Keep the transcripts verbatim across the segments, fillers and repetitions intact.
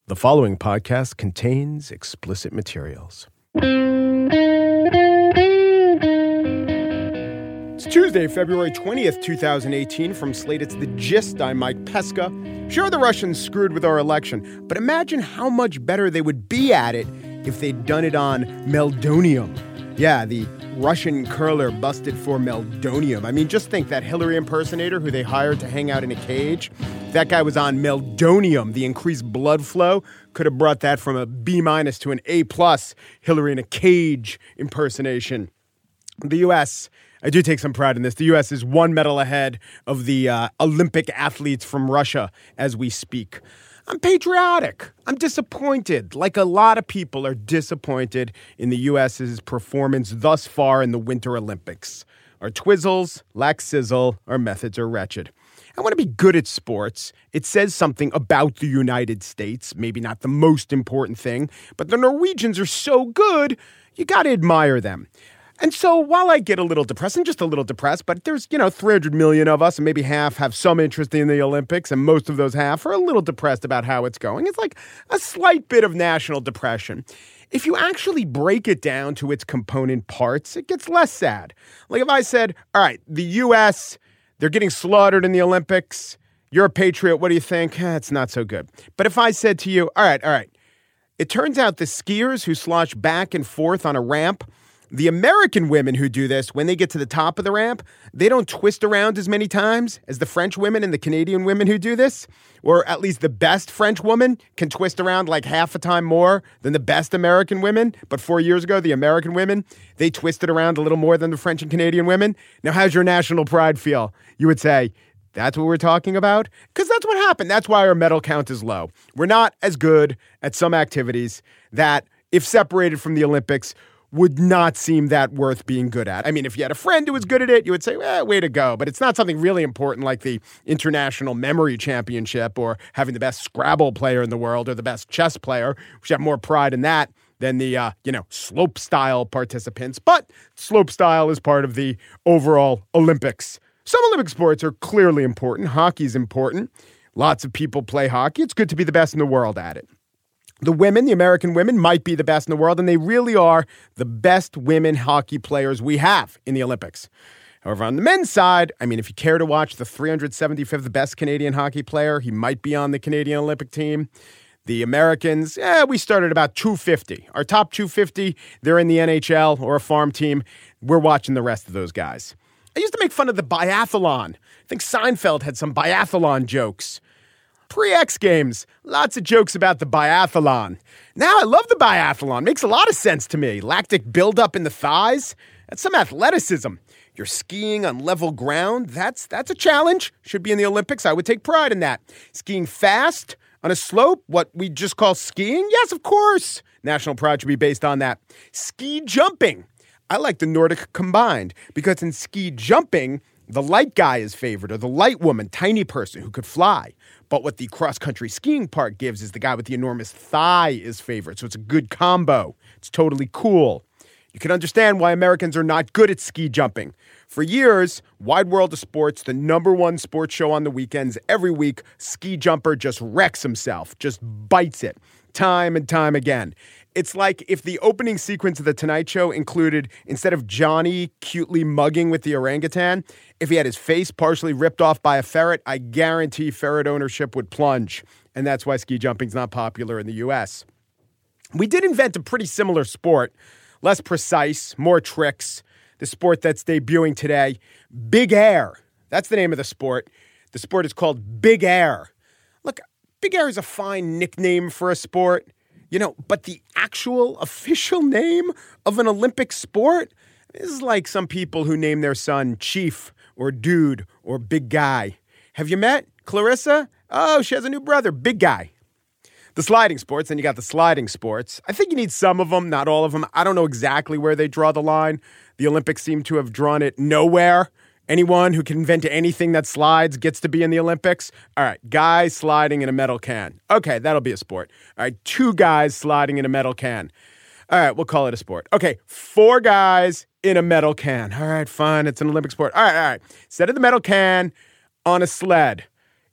The following podcast contains explicit materials. It's Tuesday, February twentieth, twenty eighteen. From Slate, it's The Gist. I'm Mike Pesca. Sure, the Russians screwed with our election, but imagine how much better they would be at it if they'd done it on meldonium. Yeah, the Russian curler busted for meldonium. I mean, just think that Hillary impersonator who they hired to hang out in a cage. If that guy was on meldonium, the increased blood flow could have brought that from a B minus to an A plus Hillary in a cage impersonation. The U S, I do take some pride in this. The U S is one medal ahead of the uh, Olympic athletes from Russia as we speak. I'm patriotic. I'm disappointed, like a lot of people are disappointed in the U S's performance thus far in the Winter Olympics. Our twizzles lack sizzle, our methods are wretched. I want to be good at sports. It says something about the United States, maybe not the most important thing, but the Norwegians are so good, you got to admire them. And so while I get a little depressed, I'm just a little depressed, but there's, you know, three hundred million of us and maybe half have some interest in the Olympics, and most of those half are a little depressed about how it's going. It's like a slight bit of national depression. If you actually break it down to its component parts, it gets less sad. Like if I said, all right, the U S, they're getting slaughtered in the Olympics. You're a patriot. What do you think? Eh, it's not so good. But if I said to you, all right, all right, it turns out the skiers who slosh back and forth on a ramp, the American women who do this, when they get to the top of the ramp, they don't twist around as many times as the French women and the Canadian women who do this. Or at least the best French woman can twist around like half a time more than the best American women. But four years ago, the American women, they twisted around a little more than the French and Canadian women. Now, how's your national pride feel? You would say, that's what we're talking about? Because that's what happened. That's why our medal count is low. We're not as good at some activities that, if separated from the Olympics, would not seem that worth being good at. I mean, if you had a friend who was good at it, you would say, well, way to go. But it's not something really important like the International Memory Championship or having the best Scrabble player in the world or the best chess player. We should have more pride in that than the, uh, you know, slope style participants. But slope style is part of the overall Olympics. Some Olympic sports are clearly important. Hockey's important. Lots of people play hockey. It's good to be the best in the world at it. The women, the American women, might be the best in the world, and they really are the best women hockey players we have in the Olympics. However, on the men's side, I mean, if you care to watch the three hundred seventy-fifth best Canadian hockey player, he might be on the Canadian Olympic team. The Americans, eh, we started about two fifty. Our top two fifty, they're in the N H L or a farm team. We're watching the rest of those guys. I used to make fun of the biathlon. I think Seinfeld had some biathlon jokes. Pre-X Games, lots of jokes about the biathlon. Now I love the biathlon. Makes a lot of sense to me. Lactic buildup in the thighs. That's some athleticism. You're skiing on level ground. That's that's a challenge. Should be in the Olympics. I would take pride in that. Skiing fast on a slope, what we just call skiing? Yes, of course. National pride should be based on that. Ski jumping. I like the Nordic combined because in ski jumping, the light guy is favored, or the light woman, tiny person who could fly. But what the cross-country skiing part gives is the guy with the enormous thigh is favored. So it's a good combo. It's totally cool. You can understand why Americans are not good at ski jumping. For years, Wide World of Sports, the number one sports show on the weekends, every week, ski jumper just wrecks himself, just bites it, time and time again. It's like if the opening sequence of The Tonight Show included, instead of Johnny cutely mugging with the orangutan, if he had his face partially ripped off by a ferret, I guarantee ferret ownership would plunge. And that's why ski jumping's not popular in the U S. We did invent a pretty similar sport, less precise, more tricks. The sport that's debuting today, Big Air. That's the name of the sport. The sport is called Big Air. Look, Big Air is a fine nickname for a sport. You know, but the actual official name of an Olympic sport is like some people who name their son Chief or Dude or Big Guy. Have you met Clarissa? Oh, she has a new brother, Big Guy. The sliding sports, then you got the sliding sports. I think you need some of them, not all of them. I don't know exactly where they draw the line. The Olympics seem to have drawn it nowhere. Anyone who can invent anything that slides gets to be in the Olympics. All right, guys sliding in a metal can. Okay, that'll be a sport. All right, two guys sliding in a metal can. All right, we'll call it a sport. Okay, four guys in a metal can. All right, fine, it's an Olympic sport. All right, all right. Instead of the metal can on a sled,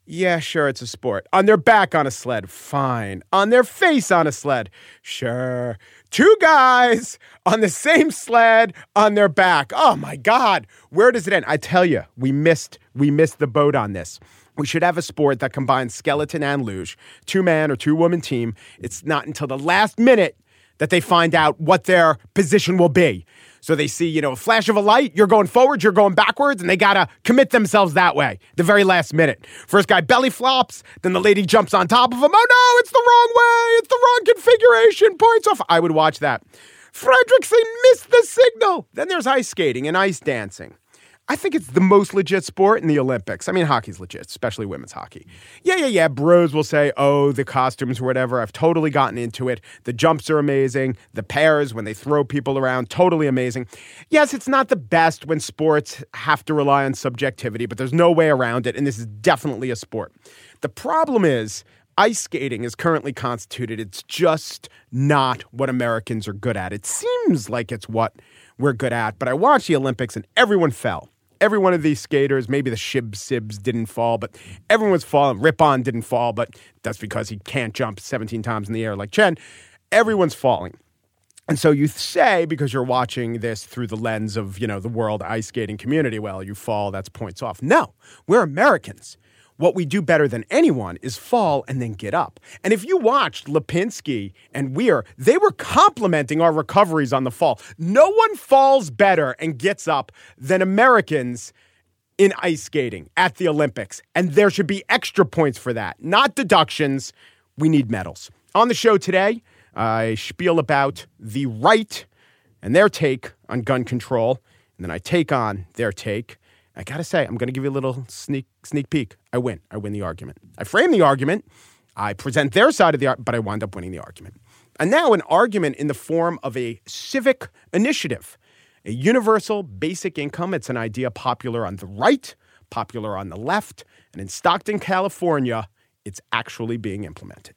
Yeah, sure, it's a sport. On their back on a sled, fine. On their face on a sled, sure. Two guys on the same sled on their back. Oh my God, where does it end? I tell you, we missed, we missed the boat on this. We should have a sport that combines skeleton and luge, two-man or two-woman team. It's not until the last minute that they find out what their position will be. So they see, you know, a flash of a light, you're going forward, you're going backwards, and they got to commit themselves that way, the very last minute. First guy belly flops, then the lady jumps on top of him. Oh, no, it's the wrong way. It's the wrong configuration. Points off. I would watch that. Fredrickson missed the signal. Then there's ice skating and ice dancing. I think it's the most legit sport in the Olympics. I mean, hockey's legit, especially women's hockey. Yeah, yeah, yeah. Bros will say, oh, the costumes or whatever. I've totally gotten into it. The jumps are amazing. The pairs, when they throw people around, totally amazing. Yes, it's not the best when sports have to rely on subjectivity, but there's no way around it, and this is definitely a sport. The problem is ice skating is currently constituted. It's just not what Americans are good at. It seems like it's what we're good at, but I watched the Olympics and everyone fell. Every one of these skaters, maybe the Shib Sibs didn't fall, but everyone was falling. Ripon didn't fall, but that's because he can't jump seventeen times in the air like Chen. Everyone's falling. And so you say, because you're watching this through the lens of, you know, the world ice skating community, well, you fall, that's points off. No, we're Americans. What we do better than anyone is fall and then get up. And if you watched Lipinski and Weir, they were complimenting our recoveries on the fall. No one falls better and gets up than Americans in ice skating at the Olympics. And there should be extra points for that, not deductions. We need medals. On the show today, I spiel about the right and their take on gun control. And then I take on their take. I got to say, I'm going to give you a little sneak sneak peek. I win. I win the argument. I frame the argument. I present their side of the argument, but I wind up winning the argument. And now an argument in the form of a civic initiative, a universal basic income. It's an idea popular on the right, popular on the left. And in Stockton, California, it's actually being implemented.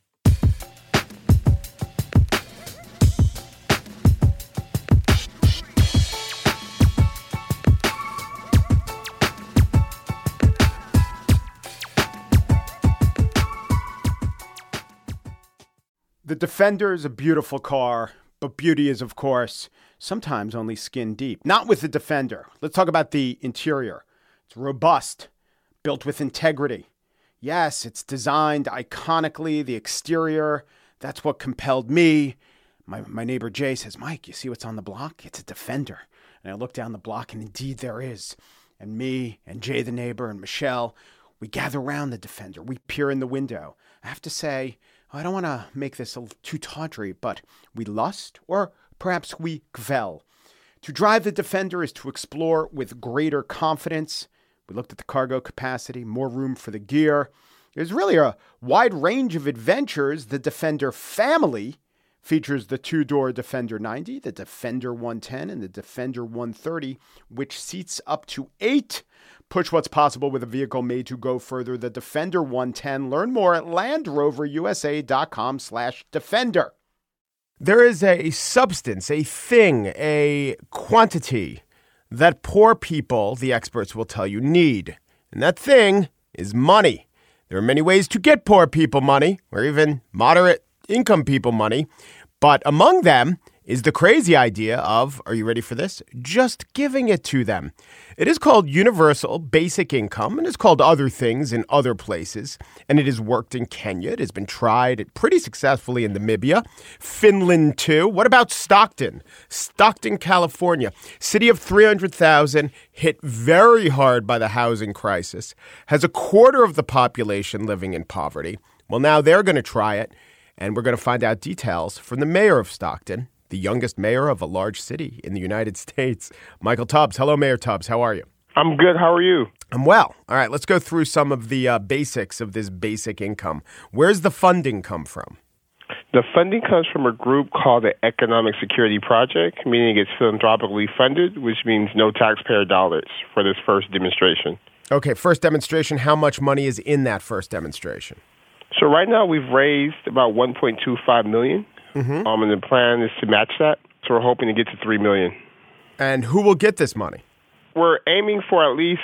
The Defender is a beautiful car, but beauty is, of course, sometimes only skin deep. Not with the Defender. Let's talk about the interior. It's robust, built with integrity. Yes, it's designed iconically. The exterior, that's what compelled me. My, my neighbor Jay says, Mike, you see what's on the block? It's a Defender. And I look down the block, and indeed there is. And me and Jay, the neighbor, and Michelle, we gather around the Defender. We peer in the window. I have to say, I don't want to make this a little too tawdry, but we lust, or perhaps we gvel. To drive the Defender is to explore with greater confidence. We looked at the cargo capacity, more room for the gear. There's really a wide range of adventures. The Defender family features the two-door Defender ninety, the Defender one ten, and the Defender one thirty, which seats up to eight. Push what's possible with a vehicle made to go further. The Defender one ten. Learn more at LandRoverUSA.com slash Defender. There is a substance, a thing, a quantity that poor people, the experts will tell you, need. And that thing is money. There are many ways to get poor people money, or even moderate income people money. But among them is the crazy idea of, are you ready for this? Just giving it to them. It is called universal basic income, and it's called other things in other places. And it has worked in Kenya. It has been tried pretty successfully in Namibia. Finland, too. What about Stockton? Stockton, California. City of three hundred thousand, hit very hard by the housing crisis. Has a quarter of the population living in poverty. Well, now they're going to try it. And we're going to find out details from the mayor of Stockton, the youngest mayor of a large city in the United States, Michael Tubbs. Hello, Mayor Tubbs. How are you? I'm good. How are you? I'm well. All right, let's go through some of the uh, basics of this basic income. Where's the funding come from? The funding comes from a group called the Economic Security Project, meaning it's philanthropically funded, which means no taxpayer dollars for this first demonstration. Okay, first demonstration. How much money is in that first demonstration? So right now we've raised about one point two five million dollars, mm-hmm. um, and the plan is to match that. So we're hoping to get to three million dollars. And who will get this money? We're aiming for at least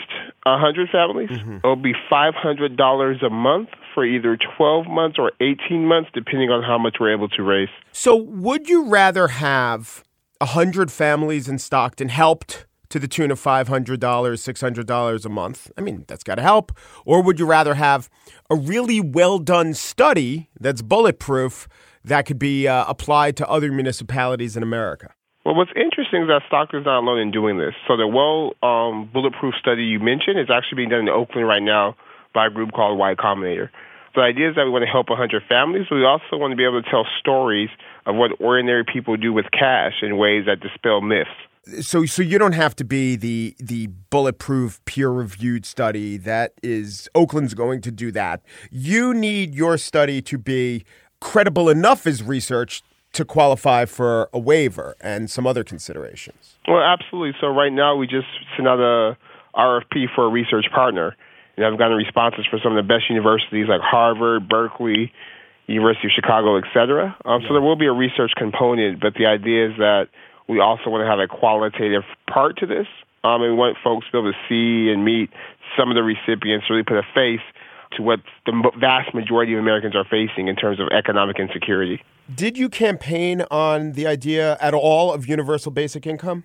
one hundred families. Mm-hmm. It'll be five hundred dollars a month for either twelve months or eighteen months, depending on how much we're able to raise. So would you rather have one hundred families in Stockton helped to the tune of five hundred dollars, six hundred dollars a month? I mean, that's got to help. Or would you rather have a really well-done study that's bulletproof that could be uh, applied to other municipalities in America? Well, what's interesting is that Stockton's not alone in doing this. So the well um, bulletproof study you mentioned is actually being done in Oakland right now by a group called Y Combinator. The idea is that we want to help one hundred families, but we also want to be able to tell stories of what ordinary people do with cash in ways that dispel myths. So so you don't have to be the the bulletproof peer-reviewed study that is Oakland's going to do that. You need your study to be credible enough as research to qualify for a waiver and some other considerations. Well, absolutely. So right now we just sent out a R F P for a research partner, and I've gotten responses for some of the best universities like Harvard, Berkeley, University of Chicago, et cetera. Um, so there will be a research component, but the idea is that we also want to have a qualitative part to this. Um, and we want folks to be able to see and meet some of the recipients, really put a face to what the vast majority of Americans are facing in terms of economic insecurity. Did you campaign on the idea at all of universal basic income?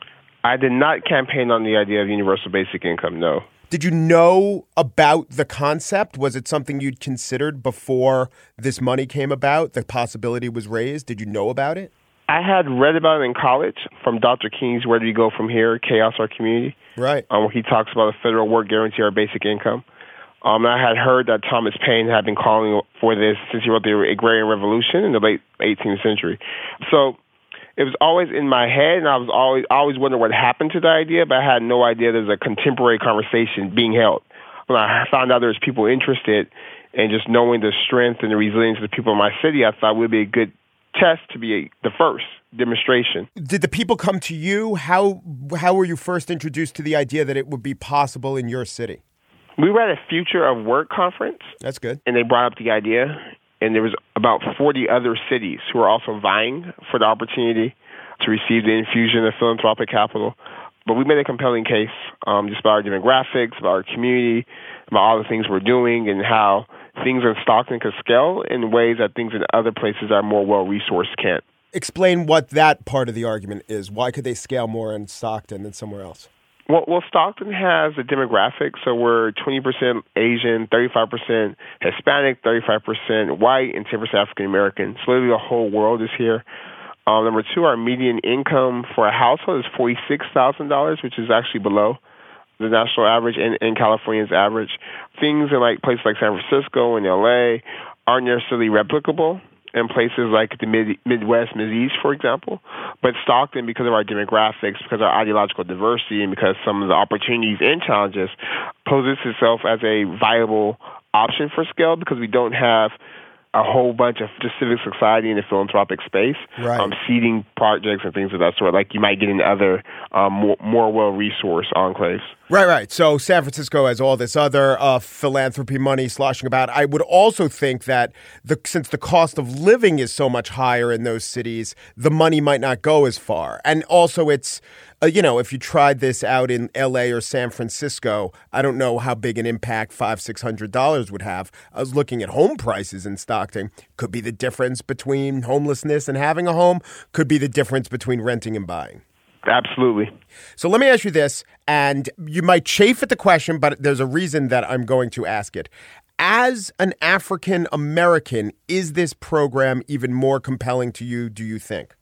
I did not campaign on the idea of universal basic income, no. Did you know about the concept? Was it something you'd considered before this money came about? The possibility was raised. Did you know about it? I had read about it in college from Doctor King's Where Do We Go From Here? Chaos Our Community. Right. Um, where he talks about a federal work guarantee or basic income. Um, I had heard that Thomas Paine had been calling for this since he wrote the Agrarian Revolution in the late eighteenth century. So it was always in my head, and I was always I always wondering what happened to the idea, but I had no idea there was a contemporary conversation being held. When I found out there was people interested, and just knowing the strength and the resilience of the people in my city, I thought it would be a good test to be a, the first demonstration. Did the people come to you? How how were you first introduced to the idea that it would be possible in your city? We were at a Future of Work conference. That's good. And they brought up the idea, and there was about forty other cities who were also vying for the opportunity to receive the infusion of philanthropic capital. But we made a compelling case um, just about our demographics, about our community, about all the things we're doing, and how things in Stockton could scale in ways that things in other places that are more well-resourced can't. Explain what that part of the argument is. Why could they scale more in Stockton than somewhere else? Well, well, Stockton has a demographic, so we're twenty percent Asian, thirty-five percent Hispanic, thirty-five percent white, and ten percent African American. So literally the whole world is here. Um, number two, our median income for a household is forty-six thousand dollars, which is actually below the national average and, and California's average. Things in like places like San Francisco and L A aren't necessarily replicable in places like the mid, Midwest, Mideast, for example. But Stockton, because of our demographics, because of our ideological diversity, and because some of the opportunities and challenges, poses itself as a viable option for scale because we don't have a whole bunch of just civic society in the philanthropic space, right. um, seeding projects and things of that sort, like you might get in other um, more, more well-resourced enclaves. Right, right. So San Francisco has all this other uh, philanthropy money sloshing about. I would also think that the, since the cost of living is so much higher in those cities, the money might not go as far. And also it's, uh, you know, if you tried this out in L A or San Francisco, I don't know how big an impact five, six hundred dollars would have. I was looking at home prices in Stockton. Could be the difference between homelessness and having a home. Could be the difference between renting and buying. Absolutely. So let me ask you this, and you might chafe at the question, but there's a reason that I'm going to ask it. As an African American, is this program even more compelling to you, do you think?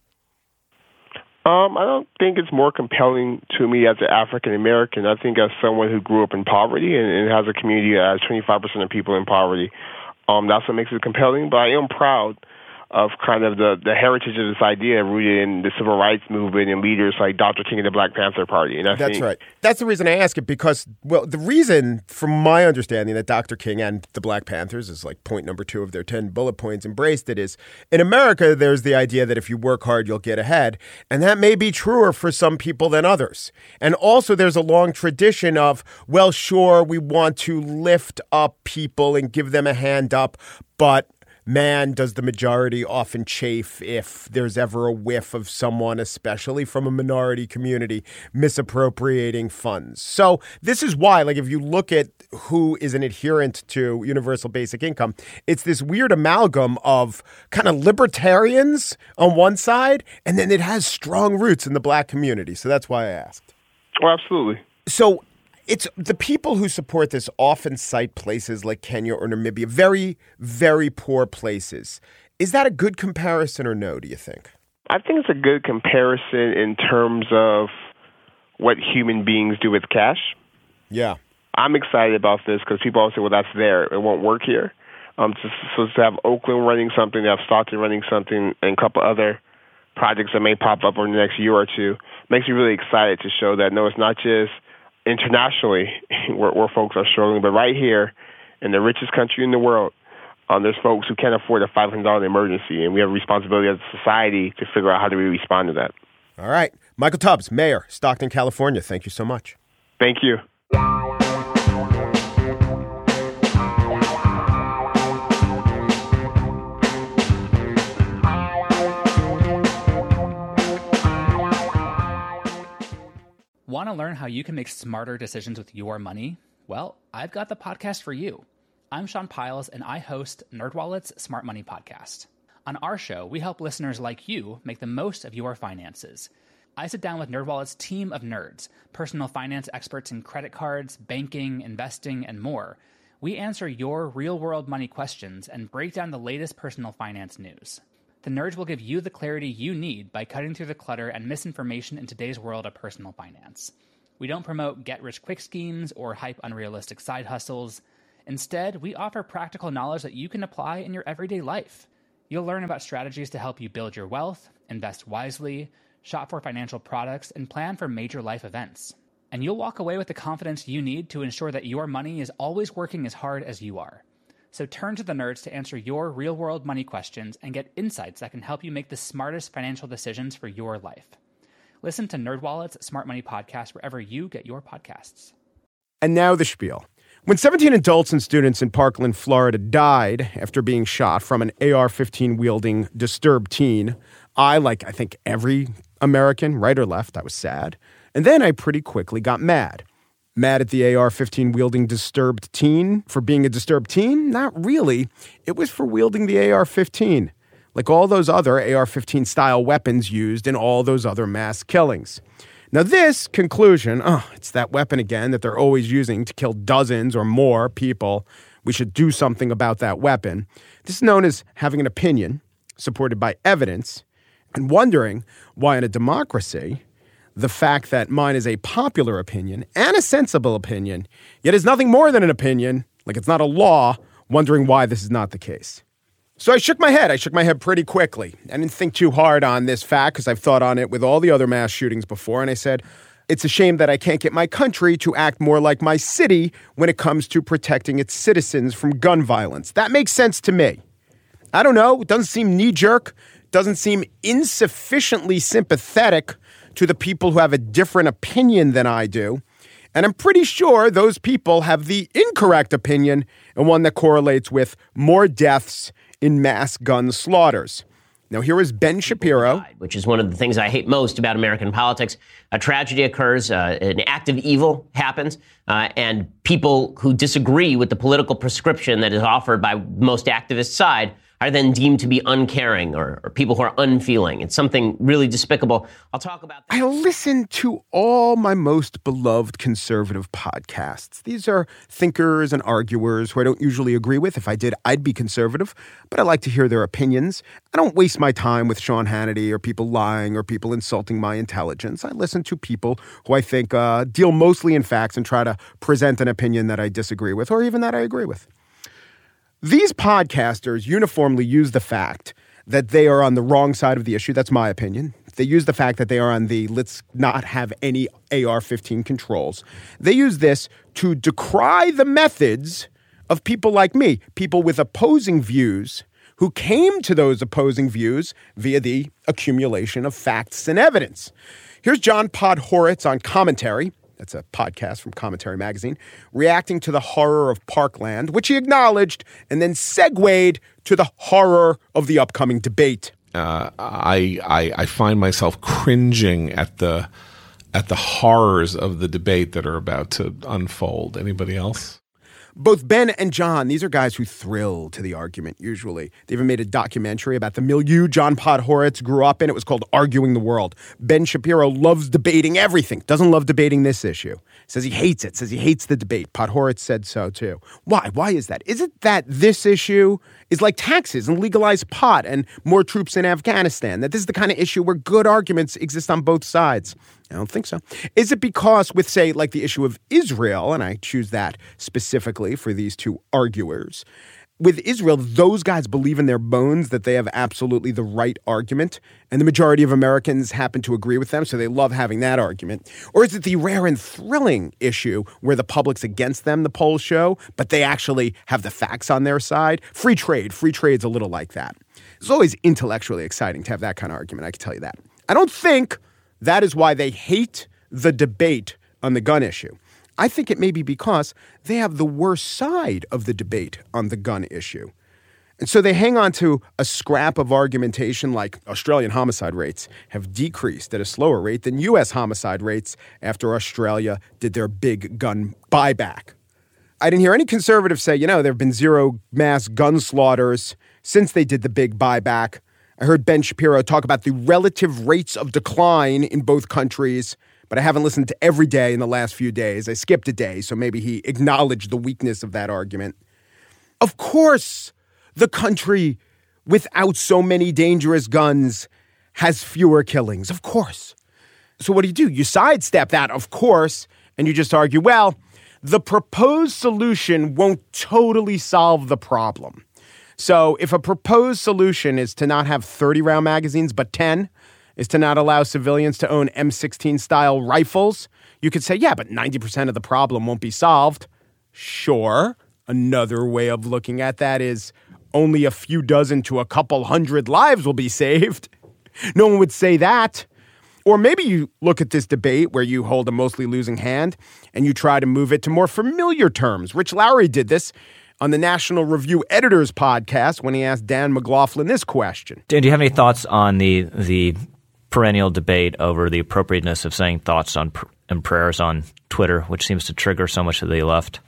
Um, I don't think it's more compelling to me as an African American. I think as someone who grew up in poverty and, and has a community that has twenty-five percent of people in poverty, um, that's what makes it compelling. But I am proud of kind of the, the heritage of this idea rooted in the civil rights movement and leaders like Doctor King and the Black Panther Party. And I That's think, right. That's the reason I ask it because, well, the reason, from my understanding, that Doctor King and the Black Panthers is like point number two of their ten bullet points embraced it is, in America, there's the idea that if you work hard, you'll get ahead. And that may be truer for some people than others. And also there's a long tradition of, well, sure, we want to lift up people and give them a hand up, but man, does the majority often chafe if there's ever a whiff of someone, especially from a minority community, misappropriating funds. So this is why, like, if you look at who is an adherent to universal basic income, it's this weird amalgam of kind of libertarians on one side, and then it has strong roots in the black community. So that's why I asked. Oh, absolutely. So it's the people who support this often cite places like Kenya or Namibia, very, very poor places. Is that a good comparison or no, do you think? I think it's a good comparison in terms of what human beings do with cash. Yeah. I'm excited about this because people always say, well, that's there. It won't work here. Um, so, so to have Oakland running something, to have Stockton running something, and a couple other projects that may pop up over the next year or two makes me really excited to show that, no, it's not just internationally where, where folks are struggling, but right here in the richest country in the world, um, there's folks who can't afford a five hundred dollars emergency, and we have a responsibility as a society to figure out how do we respond to that. All right. Michael Tubbs, Mayor, Stockton, California. Thank you so much. Thank you. Want to learn how you can make smarter decisions with your money? Well, I've got the podcast for you. I'm Sean Piles, and I host NerdWallet's Smart Money Podcast. On our show, we help listeners like you make the most of your finances. I sit down with NerdWallet's team of nerds, personal finance experts in credit cards, banking, investing, and more. We answer your real-world money questions and break down the latest personal finance news. The nerds will give you the clarity you need by cutting through the clutter and misinformation in today's world of personal finance. We don't promote get-rich-quick schemes or hype unrealistic side hustles. Instead, we offer practical knowledge that you can apply in your everyday life. You'll learn about strategies to help you build your wealth, invest wisely, shop for financial products, and plan for major life events. And you'll walk away with the confidence you need to ensure that your money is always working as hard as you are. So turn to the nerds to answer your real-world money questions and get insights that can help you make the smartest financial decisions for your life. Listen to NerdWallet's Smart Money Podcast wherever you get your podcasts. And now the spiel. When seventeen adults and students in Parkland, Florida died after being shot from an A R fifteen wielding disturbed teen, I, like I think every American, right or left, I was sad. And then I pretty quickly got mad. Mad at the A R fifteen wielding disturbed teen for being a disturbed teen? Not really. It was for wielding the A R fifteen, like all those other A R fifteen style weapons used in all those other mass killings. Now this conclusion, oh, it's that weapon again that they're always using to kill dozens or more people. We should do something about that weapon. This is known as having an opinion supported by evidence and wondering why in a democracy the fact that mine is a popular opinion and a sensible opinion, yet is nothing more than an opinion, like it's not a law, wondering why this is not the case. So I shook my head. I shook my head pretty quickly. I didn't think too hard on this fact because I've thought on it with all the other mass shootings before. And I said, it's a shame that I can't get my country to act more like my city when it comes to protecting its citizens from gun violence. That makes sense to me. I don't know. It doesn't seem knee-jerk. Doesn't seem insufficiently sympathetic to the people who have a different opinion than I do. And I'm pretty sure those people have the incorrect opinion and one that correlates with more deaths in mass gun slaughters. Now, here is Ben Shapiro. Which is one of the things I hate most about American politics. A tragedy occurs, uh, an act of evil happens, uh, and people who disagree with the political prescription that is offered by most activist side are then deemed to be uncaring or, or people who are unfeeling. It's something really despicable. I'll talk about that. I listen to all my most beloved conservative podcasts. These are thinkers and arguers who I don't usually agree with. If I did, I'd be conservative, but I like to hear their opinions. I don't waste my time with Sean Hannity or people lying or people insulting my intelligence. I listen to people who I think uh, deal mostly in facts and try to present an opinion that I disagree with or even that I agree with. These podcasters uniformly use the fact that they are on the wrong side of the issue. That's my opinion. They use the fact that they are on the let's not have any A R fifteen controls. They use this to decry the methods of people like me, people with opposing views who came to those opposing views via the accumulation of facts and evidence. Here's John Podhoretz on commentary that's a podcast from Commentary Magazine, reacting to the horror of Parkland, which he acknowledged, and then segued to the horror of the upcoming debate. Uh, I, I I find myself cringing at the at the horrors of the debate that are about to unfold. Anybody else? Both Ben and John, these are guys who thrill to the argument, usually. They even made a documentary about the milieu John Podhoretz grew up in. It was called Arguing the World. Ben Shapiro loves debating everything, doesn't love debating this issue. Says he hates it, says he hates the debate. Podhoretz said so, too. Why? Why is that? Is it that this issue is like taxes and legalized pot and more troops in Afghanistan? That this is the kind of issue where good arguments exist on both sides? I don't think so. Is it because with, say, like the issue of Israel, and I choose that specifically for these two arguers, with Israel, those guys believe in their bones that they have absolutely the right argument, and the majority of Americans happen to agree with them, so they love having that argument? Or is it the rare and thrilling issue where the public's against them, the polls show, but they actually have the facts on their side? Free trade. Free trade's a little like that. It's always intellectually exciting to have that kind of argument, I can tell you that. I don't think that is why they hate the debate on the gun issue. I think it may be because they have the worst side of the debate on the gun issue. And so they hang on to a scrap of argumentation like Australian homicide rates have decreased at a slower rate than U S homicide rates after Australia did their big gun buyback. I didn't hear any conservatives say, you know, there have been zero mass gun slaughters since they did the big buyback. I heard Ben Shapiro talk about the relative rates of decline in both countries, but I haven't listened to every day in the last few days. I skipped a day, so maybe he acknowledged the weakness of that argument. Of course, the country without so many dangerous guns has fewer killings. Of course. So what do you do? You sidestep that, of course, and you just argue, well, the proposed solution won't totally solve the problem. So if a proposed solution is to not have thirty round magazines, but ten, is to not allow civilians to own M sixteen style rifles, you could say, yeah, but ninety percent of the problem won't be solved. Sure. Another way of looking at that is only a few dozen to a couple hundred lives will be saved. No one would say that. Or maybe you look at this debate where you hold a mostly losing hand and you try to move it to more familiar terms. Rich Lowry did this on the National Review Editors podcast when he asked Dan McLaughlin this question. Dan, do you have any thoughts on the the perennial debate over the appropriateness of saying thoughts on pr- and prayers on Twitter, which seems to trigger so much of the left?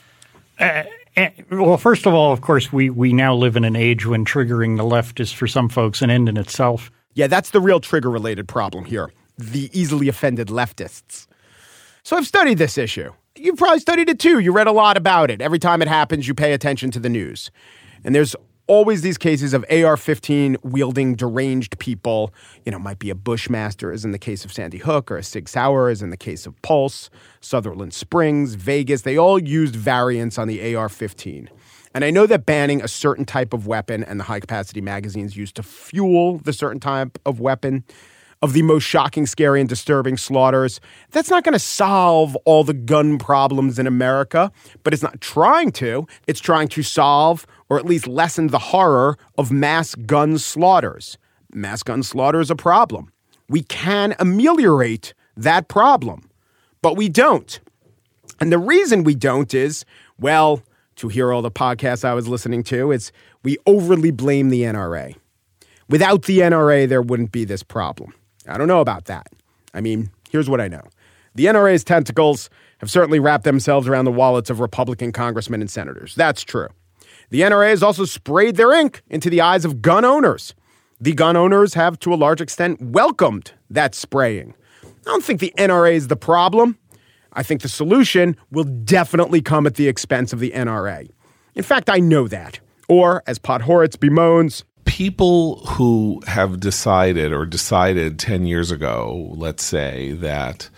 Uh, well, first of all, of course, we, we now live in an age when triggering the left is for some folks an end in itself. Yeah, that's the real trigger-related problem here, the easily offended leftists. So I've studied this issue. You've probably studied it too. You read a lot about it. Every time it happens, you pay attention to the news. And there's always these cases of A R fifteen wielding deranged people. You know, might be a Bushmaster, as in the case of Sandy Hook, or a Sig Sauer, as in the case of Pulse, Sutherland Springs, Vegas. They all used variants on the A R fifteen. And I know that banning a certain type of weapon and the high-capacity magazines used to fuel the certain type of weapon of the most shocking, scary, and disturbing slaughters, that's not going to solve all the gun problems in America, but it's not trying to. It's trying to solve or at least lessen the horror of mass gun slaughters. Mass gun slaughter is a problem. We can ameliorate that problem, but we don't. And the reason we don't is, well, to hear all the podcasts I was listening to, is we overly blame the N R A. Without the N R A, there wouldn't be this problem. I don't know about that. I mean, here's what I know. The N R A's tentacles have certainly wrapped themselves around the wallets of Republican congressmen and senators. That's true. The N R A has also sprayed their ink into the eyes of gun owners. The gun owners have, to a large extent, welcomed that spraying. I don't think the N R A is the problem. I think the solution will definitely come at the expense of the N R A. In fact, I know that. Or, as Podhoretz bemoans, people who have decided or decided ten years ago, let's say, that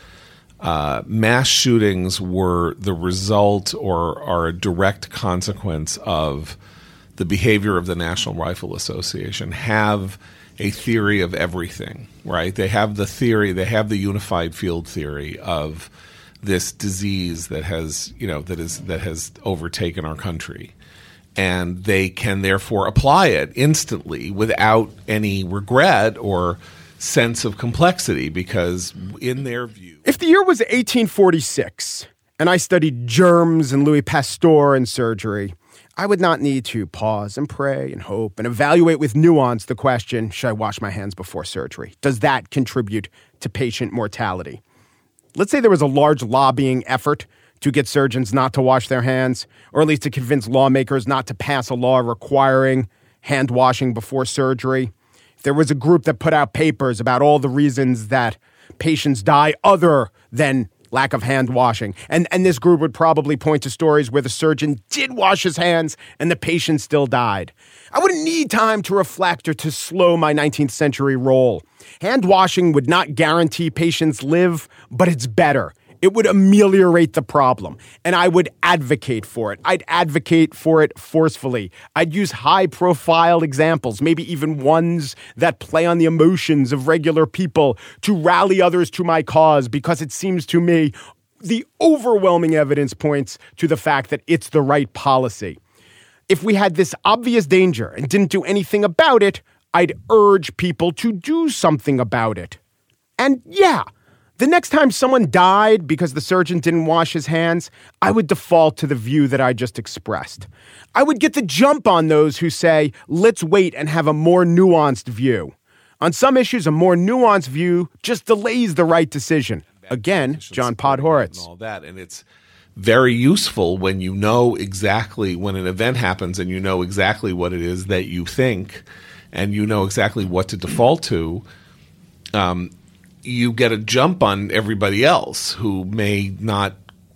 uh, mass shootings were the result or are a direct consequence of the behavior of the National Rifle Association have a theory of everything, right? They have the theory, they have the unified field theory of this disease that has, you know, that is that has overtaken our country. And they can therefore apply it instantly without any regret or sense of complexity because in their view. If the year was eighteen forty-six and I studied germs and Louis Pasteur and surgery, I would not need to pause and pray and hope and evaluate with nuance the question, should I wash my hands before surgery? Does that contribute to patient mortality? Let's say there was a large lobbying effort to get surgeons not to wash their hands, or at least to convince lawmakers not to pass a law requiring hand washing before surgery. If there was a group that put out papers about all the reasons that patients die other than lack of hand washing, and, and this group would probably point to stories where the surgeon did wash his hands and the patient still died. I wouldn't need time to reflect or to slow my nineteenth century roll. Hand washing would not guarantee patients live, but it's better. It would ameliorate the problem, and I would advocate for it. I'd advocate for it forcefully. I'd use high-profile examples, maybe even ones that play on the emotions of regular people to rally others to my cause, because it seems to me the overwhelming evidence points to the fact that it's the right policy. If we had this obvious danger and didn't do anything about it, I'd urge people to do something about it. And yeah, the next time someone died because the surgeon didn't wash his hands, I would default to the view that I just expressed. I would get the jump on those who say, let's wait and have a more nuanced view. On some issues, a more nuanced view just delays the right decision. Again, John Podhoretz. And all that, and it's very useful when you know exactly when an event happens and you know exactly what it is that you think and you know exactly what to default to. Um, you get a jump on everybody else who may not,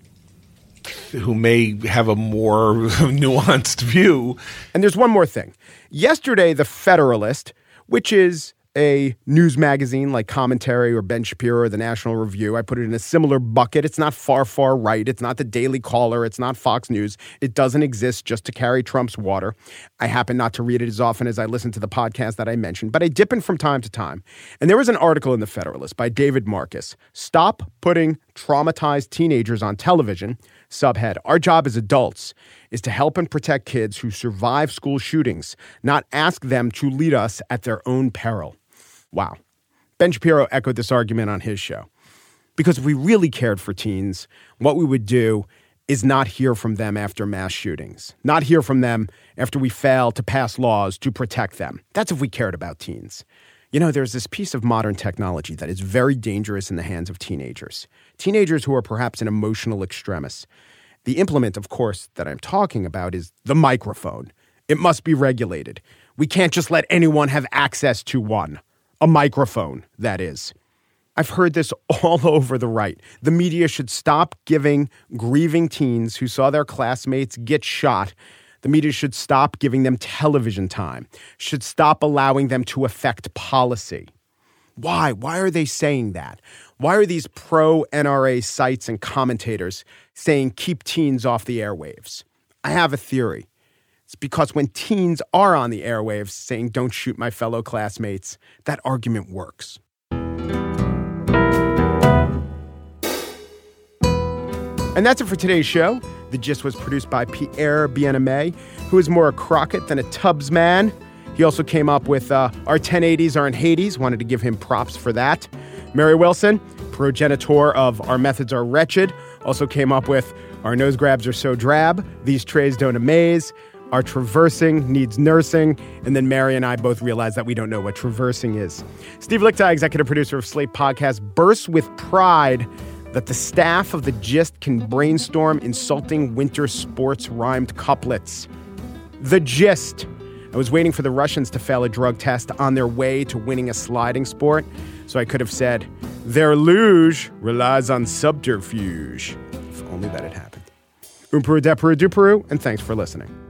who may have a more nuanced view. And there's one more thing. Yesterday, The Federalist, which is a news magazine like Commentary or Ben Shapiro or The National Review, I put it in a similar bucket. It's not far, far right. It's not the Daily Caller. It's not Fox News. It doesn't exist just to carry Trump's water. I happen not to read it as often as I listen to the podcast that I mentioned, but I dip in from time to time. And there was an article in The Federalist by David Marcus, Stop Putting Traumatized Teenagers on Television. Subhead, our job as adults is to help and protect kids who survive school shootings, not ask them to lead us at their own peril. Wow. Ben Shapiro echoed this argument on his show. Because if we really cared for teens, what we would do is not hear from them after mass shootings, not hear from them after we fail to pass laws to protect them. That's if we cared about teens. You know, there's this piece of modern technology that is very dangerous in the hands of teenagers. Teenagers who are perhaps an emotional extremis. The implement, of course, that I'm talking about is the microphone. It must be regulated. We can't just let anyone have access to one. A microphone, that is. I've heard this all over the right. The media should stop giving grieving teens who saw their classmates get shot. The media should stop giving them television time, should stop allowing them to affect policy. Why? Why are they saying that? Why are these pro-N R A sites and commentators saying keep teens off the airwaves? I have a theory. It's because when teens are on the airwaves saying don't shoot my fellow classmates, that argument works. And that's it for today's show. The Gist was produced by Pierre Bien-Aimé, who is more a Crockett than a Tubbs man. He also came up with uh, Our ten eighties Are in Hades. Wanted to give him props for that. Mary Wilson, progenitor of Our Methods Are Wretched, also came up with Our Nose Grabs Are So Drab, These Trays Don't Amaze, Our Traversing Needs Nursing, and then Mary and I both realized that we don't know what traversing is. Steve Lichtai, executive producer of Slate Podcast, bursts with pride that the staff of The Gist can brainstorm insulting winter sports rhymed couplets. The Gist. I was waiting for the Russians to fail a drug test on their way to winning a sliding sport, so I could have said, their luge relies on subterfuge. If only that had happened. Umperu, Deperu, Duperu, and thanks for listening.